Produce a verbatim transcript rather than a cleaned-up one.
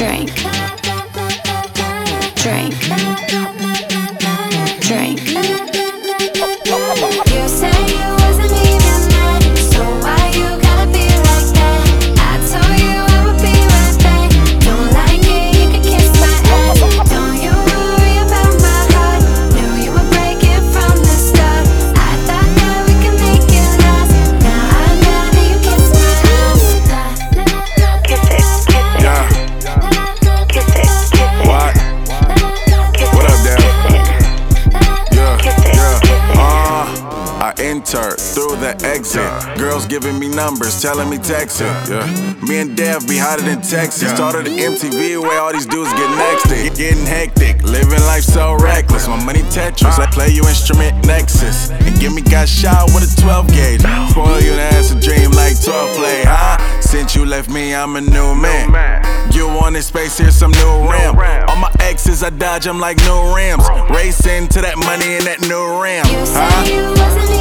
Drink. Drink. Drink. You say you wasn't even mad, so why you gotta be like that? I told you I would be right back. Don't like it, you can kiss my ass. Don't you worry about my heart. Knew you would break it from the start. I thought that we could make it last. Now I'd rather you kiss my ass. Kiss it, kiss it. Yeah. Kiss it, kiss it. What? Kiss What it, up, Dad? kiss it. Yeah, Kiss it, yeah. kiss it. Uh, I entered through the exit. Girls giving me numbers, telling me text it. Yeah. Me and Dev be hotter than Texas. Started the M T V where all these dudes get nexted. Getting hectic, living life so reckless. My money Tetris, I play you instrument Nexus. And give me got shot with a twelve gauge. Spoil you, that's a dream like twelve play, huh? Since you left me, I'm a new man. You wanted space, here's some new rim. All my exes, I dodge them like new rims. Racing to that money in that new rim, You huh? say you wasn't